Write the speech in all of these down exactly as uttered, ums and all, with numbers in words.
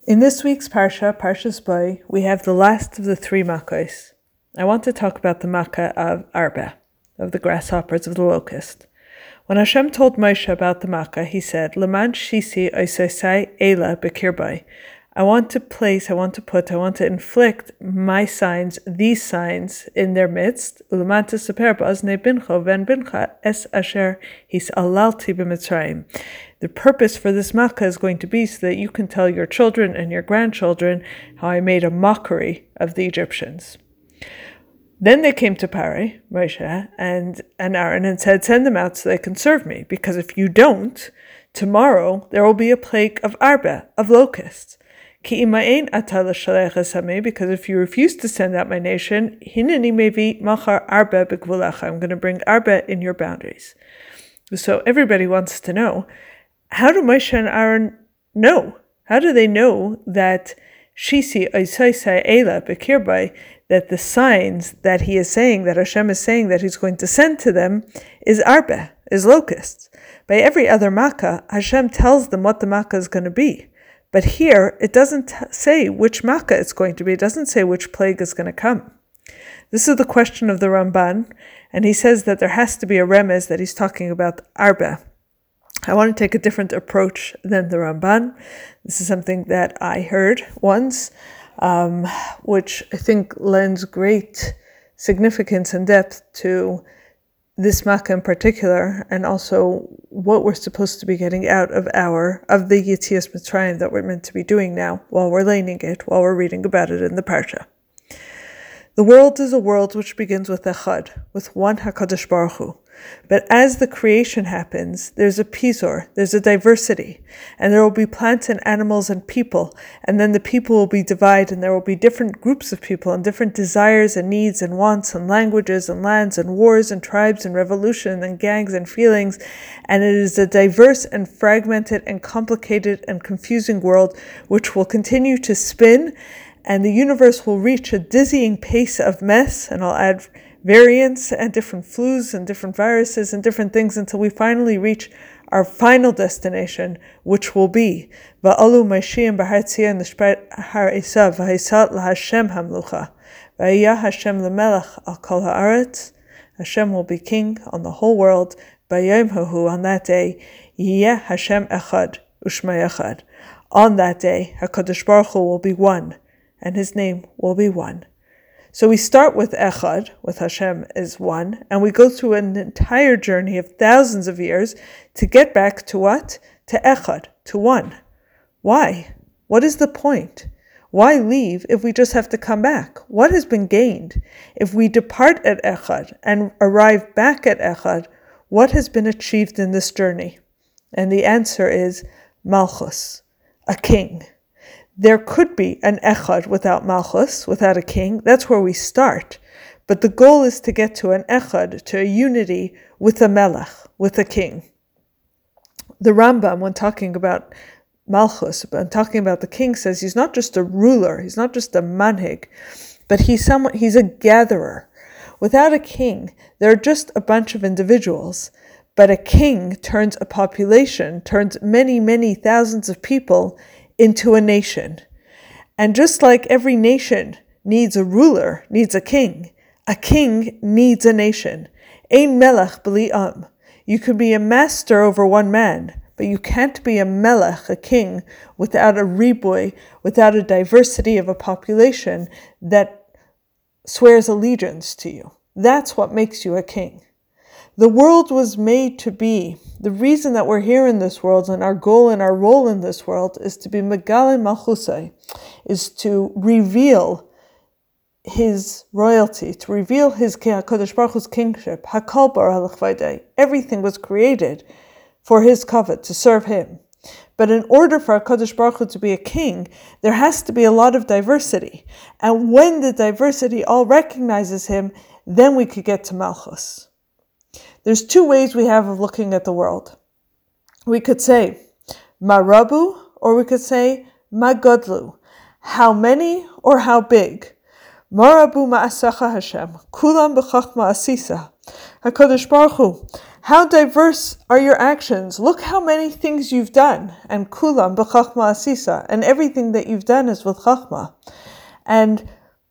In this week's Parsha, Parshas Bo, we have the last of the three Makkos. I want to talk about the Makkah of Arba, of the grasshoppers, of the locust. When Hashem told Moshe about the Makkah, he said, Leman shisi oisosai ela bekirbai. I want to place, I want to put, I want to inflict my signs, these signs, in their midst. Uleman tesaper ba'aznei bincha ven bincha es asher hisalalti b'mitzrayim. The purpose for this makkah is going to be so that you can tell your children and your grandchildren how I made a mockery of the Egyptians. Then they came to Pari, Moshe, and, and Aaron, and said, send them out so they can serve me, because if you don't, tomorrow there will be a plague of Arba, of locusts. Because if you refuse to send out my nation, I'm going to bring Arba in your boundaries. So everybody wants to know, how do Moshe and Aaron know? How do they know that Shisi Oisaisai Ela Bekirbai, that the signs that he is saying, that Hashem is saying that he's going to send to them, is Arba, is locusts? By every other makkah, Hashem tells them what the makkah is going to be. But here, it doesn't t- say which makkah it's going to be. It doesn't say which plague is going to come. This is the question of the Ramban, and he says that there has to be a remez that he's talking about Arba. I want to take a different approach than the Ramban. This is something that I heard once, um, which I think lends great significance and depth to this makkah in particular, and also what we're supposed to be getting out of our, of the Yetzias Mitzrayim that we're meant to be doing now, while we're learning it, while we're reading about it in the Parsha. The world is a world which begins with Echad, with one HaKadosh Baruch Hu. But as the creation happens, there's a pizor, there's a diversity, and there will be plants and animals and people, and then the people will be divided, and there will be different groups of people, and different desires and needs and wants and languages and lands and wars and tribes and revolution and gangs and feelings, and it is a diverse and fragmented and complicated and confusing world which will continue to spin, and the universe will reach a dizzying pace of mess, and I'll add variants and different flus and different viruses and different things until we finally reach our final destination, which will be Va'alu Mashiach B'Har Tzion L'Shpeit Har Esav V'Haisat LaHashem Hamlucha V'Yah Hashem L'Melech Al Kol Haaretz. Hashem will be king on the whole world. B'Yom Hahu, on that day, Yeh Hashem Echad U'Shma Echad. On that day, HaKadosh Baruch Hu will be one, and his name will be one. So we start with Echad, with Hashem is one, and we go through an entire journey of thousands of years to get back to what? To Echad, to one. Why? What is the point? Why leave if we just have to come back? What has been gained? If we depart at Echad and arrive back at Echad, what has been achieved in this journey? And the answer is Malchus, a king. There could be an Echad without Malchus, without a king. That's where we start. But the goal is to get to an Echad, to a unity with a Melech, with a king. The Rambam, when talking about Malchus, when talking about the king, says he's not just a ruler, he's not just a manhig, but he's someone, he's a gatherer. Without a king, there are just a bunch of individuals. But a king turns a population, turns many, many thousands of people into a nation. And just like every nation needs a ruler, needs a king, a king needs a nation. Ein melech b'li am. You could be a master over one man, but you can't be a melech, a king, without a riboy, without a diversity of a population that swears allegiance to you. That's what makes you a king. The world was made to be. The reason that we're here in this world and our goal and our role in this world is to be Megale Malchusai, is to reveal his royalty, to reveal his HaKadosh Baruch Hu's kingship. Hakal bara l'chvadei. Everything was created for his kavod, to serve him. But in order for HaKadosh Baruch Hu to be a king, there has to be a lot of diversity. And when the diversity all recognizes him, then we could get to Malchus. There's two ways we have of looking at the world. We could say, Ma Rabu, or we could say, Ma Godlu. How many or how big? Ma Rabu Ma'asacha Hashem. Kulam b'chachma asisa. HaKadosh Baruch Hu, How diverse are your actions? Look how many things you've done. And kulam b'chachma asisa. And everything that you've done is with chachma. And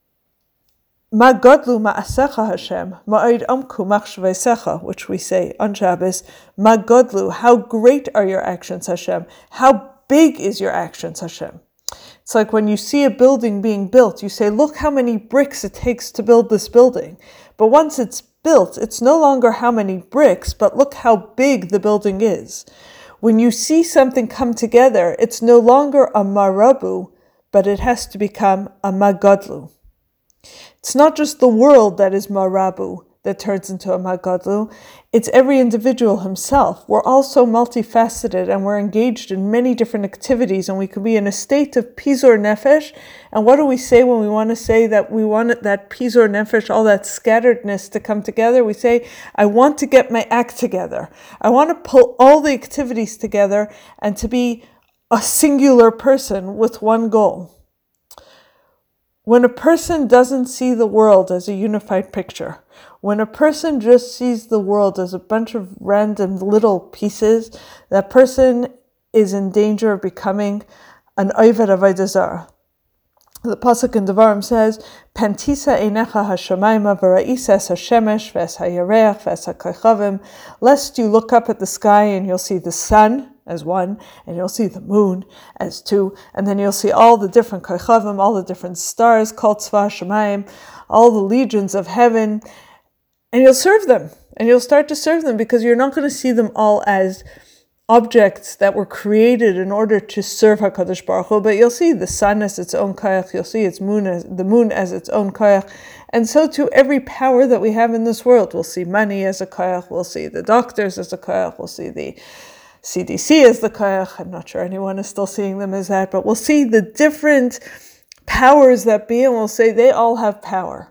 Ma godlu ma'asecha Hashem, ma'od amku machshveisecha, which we say on Shabbos. Ma godlu, how great are your actions, Hashem? How big is your actions, Hashem? It's like when you see a building being built, you say, look how many bricks it takes to build this building. But once it's built, it's no longer how many bricks, but look how big the building is. When you see something come together, it's no longer a marabu, but it has to become a magodlu. It's not just the world that is marabu, that turns into a magadlu. It's every individual himself. We're all so multifaceted and we're engaged in many different activities, and we could be in a state of pizur nefesh. And what do we say when we want to say that we want that pizur nefesh, all that scatteredness to come together? We say, I want to get my act together. I want to pull all the activities together and to be a singular person with one goal. When a person doesn't see the world as a unified picture, when a person just sees the world as a bunch of random little pieces, that person is in danger of becoming an Oved Avodah Zarah. The pasuk in Devarim says, "Pentisa einecha hashamayma v'ra'isa es hashemesh v'es hayareach v'es hakochavim," lest you look up at the sky and you'll see the sun as one, and you'll see the moon as two, and then you'll see all the different kochavim, all the different stars, kol tzva shamayim, all the legions of heaven, and you'll serve them, and you'll start to serve them, because you're not going to see them all as objects that were created in order to serve HaKadosh Baruch Hu, but you'll see the sun as its own koyach, you'll see its moon as, the moon as its own koyach, and so too every power that we have in this world. We'll see money as a koyach, we'll see the doctors as a koyach, we'll see the C D C as the koyach. I'm not sure anyone is still seeing them as that, but we'll see the different powers that be, and we'll say they all have power.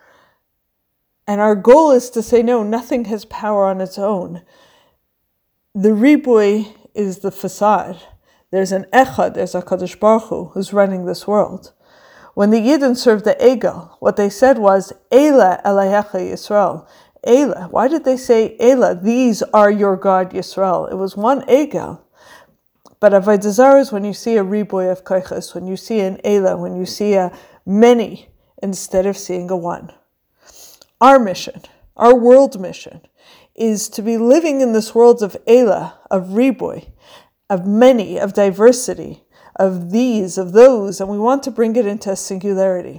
And our goal is to say, no, nothing has power on its own. The riboy is the facade. There's an echad, there's a Kadosh Baruch Hu who's running this world. When the Yidden served the Egel, what they said was, Eila Elayecha Yisrael. Eila. Why did they say Eila? These are your God Yisrael. It was one Egel. But Avodah Zarah is when you see a riboy of koiches, when you see an Eila, when you see a many instead of seeing a one. Our mission, our world mission, is to be living in this world of Eila, of riboy, of many, of diversity, of these, of those, and we want to bring it into a singularity.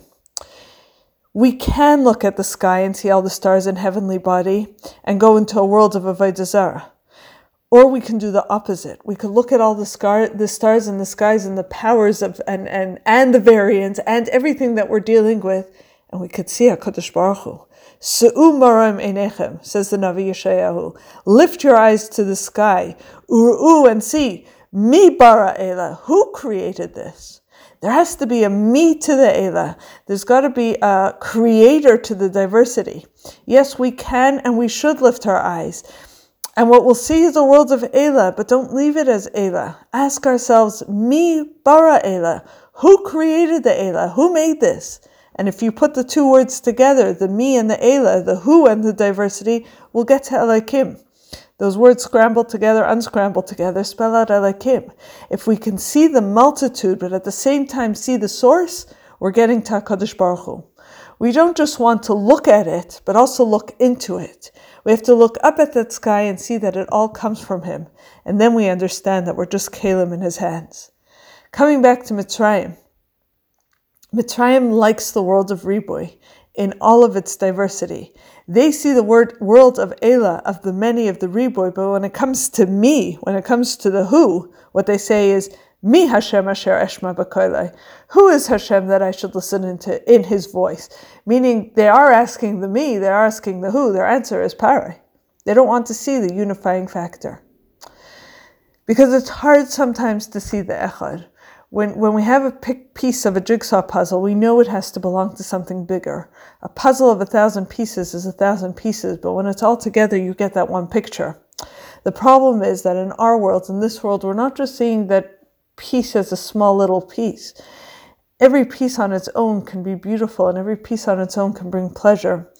We can look at the sky and see all the stars in heavenly body and go into a world of Avodah Zarah. Or we can do the opposite. We could look at all the, scar, the stars in the skies and the powers of and, and, and the variants and everything that we're dealing with, and we could see HaKadosh Baruch Hu. Se'u maram einechem, says the Navi Yeshayahu. Lift your eyes to the sky, uru'u, and see, mi bara Eila, who created this? There has to be a me to the Eila. There's got to be a creator to the diversity. Yes, we can and we should lift our eyes. And what we'll see is a world of Eila, but don't leave it as Eila. Ask ourselves, mi bara Eila, who created the Eila? Who made this? And if you put the two words together, the me and the Eila, the who and the diversity, we'll get to Elokim. Those words scrambled together, unscrambled together, spell out Elokim. If we can see the multitude, but at the same time see the source, we're getting to HaKadosh Baruch Hu. We don't just want to look at it, but also look into it. We have to look up at that sky and see that it all comes from Him. And then we understand that we're just kalim in His hands. Coming back to Mitzrayim. Mitzrayim likes the world of riboy in all of its diversity. They see the word world of Eila, of the many, of the riboy, but when it comes to me, when it comes to the who, what they say is, Mi Hashem asher eshma b'koilai. Who is Hashem that I should listen into in His voice? Meaning they are asking the me, they are asking the who. Their answer is Parai. They don't want to see the unifying factor. Because it's hard sometimes to see the echad. When when we have a piece of a jigsaw puzzle, we know it has to belong to something bigger. A puzzle of a thousand pieces is a thousand pieces, but when it's all together, you get that one picture. The problem is that in our world, in this world, we're not just seeing that piece as a small little piece. Every piece on its own can be beautiful, and every piece on its own can bring pleasure.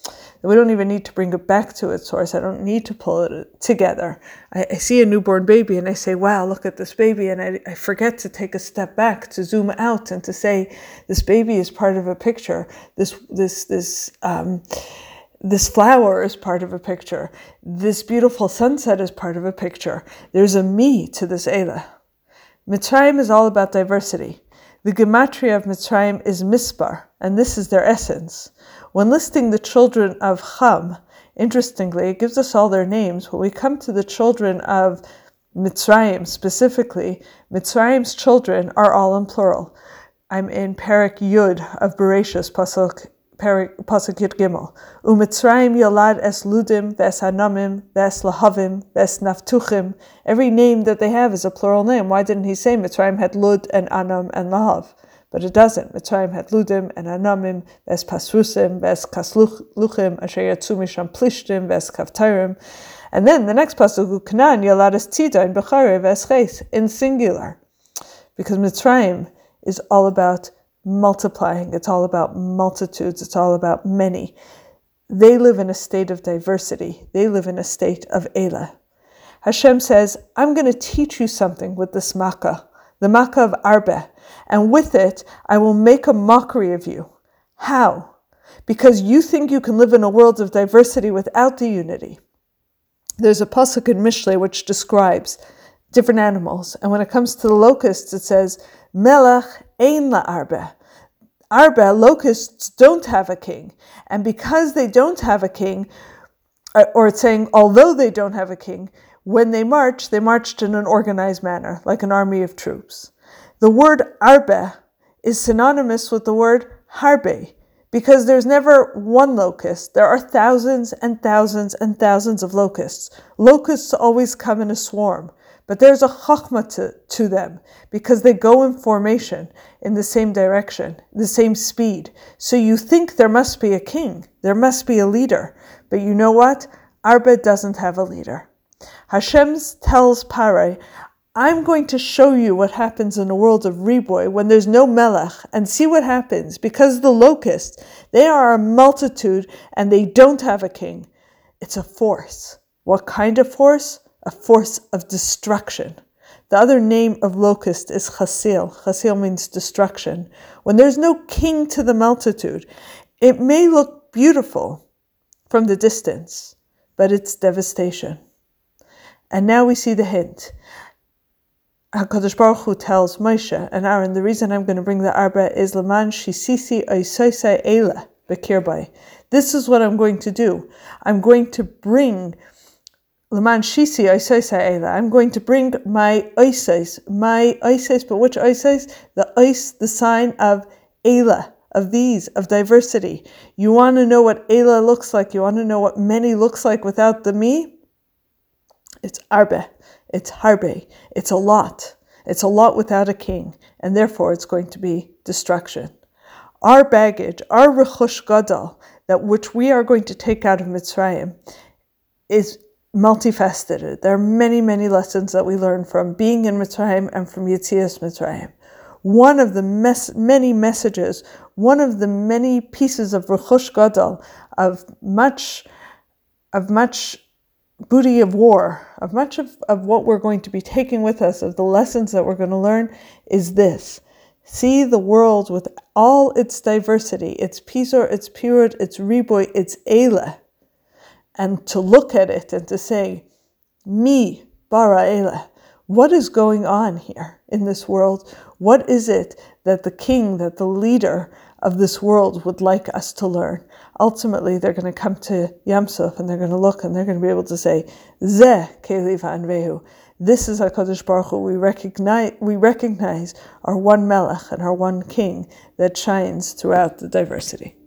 that we don't even need to bring it back to its source. I don't need to pull it together. I, I see a newborn baby and I say, wow, look at this baby. And I, I forget to take a step back, to zoom out and to say, this baby is part of a picture. This, this, this, um, this flower is part of a picture. This beautiful sunset is part of a picture. There's a me to this Eila. Mitzrayim is all about diversity. The gematria of Mitzrayim is Mispar, and this is their essence. When listing the children of Ham, interestingly, it gives us all their names. When we come to the children of Mitzrayim specifically, Mitzrayim's children are all in plural. I'm in Perek Yud of Bereshis, Pasuk Pasuk Yud Gimel. Umitzrayim yolad es ludim, ves hanamim, ves lahavim, ves naftuchim. Every name that they have is a plural name. Why didn't he say Mitzrayim had lud and anam and lahav? But it doesn't. Mitzrayim had ludim and anamim, ves pasrusim, ves kasluchim, asher yatzu misham plishtim, ves kavtairim. And then the next pasuk, Canaan yolad es tzida in bechare ves ches, in singular. Because Mitzrayim is all about multiplying. It's all about multitudes. It's all about many. They live in a state of diversity. They live in a state of Eila. Hashem says, I'm going to teach you something with this makkah, the makkah of Arbe, and with it, I will make a mockery of you. How? Because you think you can live in a world of diversity without the unity. There's a pasuk in Mishlei which describes different animals, and when it comes to the locusts, it says, Melech ein la Arbe. Arbe, locusts, don't have a king. And because they don't have a king, or it's saying, although they don't have a king, when they march, they marched in an organized manner, like an army of troops. The word Arbe is synonymous with the word Harbe, because there's never one locust. There are thousands and thousands and thousands of locusts. Locusts always come in a swarm. But there's a chachma to, to them because they go in formation in the same direction, the same speed. So you think there must be a king, there must be a leader. But you know what? Arbe doesn't have a leader. Hashem tells Parai, I'm going to show you what happens in a world of Riboy when there's no melech, and see what happens. Because the locusts, they are a multitude and they don't have a king. It's a force. What kind of force? A force of destruction. The other name of locust is chasil. Chasil means destruction. When there's no king to the multitude, it may look beautiful from the distance, but it's devastation. And now we see the hint. HaKadosh Baruch Hu tells Moshe and Aaron, the reason I'm going to bring the Arba is Laman Shisisi Oisoisai Eila Bekirbai. This is what I'm going to do. I'm going to bring Laman Shisi Oisoisai Eila. I'm going to bring my Oisos, my Oisos, but which Oisos? The Ois, the sign of Eila, of these, of diversity. You want to know what Eila looks like? You want to know what many looks like without the me? It's Arbe. It's Harbe. It's a lot. It's a lot without a king, and therefore it's going to be destruction. Our baggage, our rechush gadol, that which we are going to take out of Mitzrayim, is multifaceted. There are many, many lessons that we learn from being in Mitzrayim and from Yetzias Mitzrayim. One of the mes- many messages, one of the many pieces of rechush gadol, of much, of much booty of war, of much of, of what we're going to be taking with us, of the lessons that we're going to learn, is this. See the world with all its diversity, its pisor, its purud, its riboy, its eila, and to look at it and to say, Mi bara eila, what is going on here in this world? What is it that the king, that the leader of this world would like us to learn? Ultimately, they're going to come to Yam Suf and they're going to look and they're going to be able to say, Zeh Keli v'Anvehu. This is HaKadosh Baruch Hu. We recognize, we recognize our one Melech and our one King that shines throughout the diversity.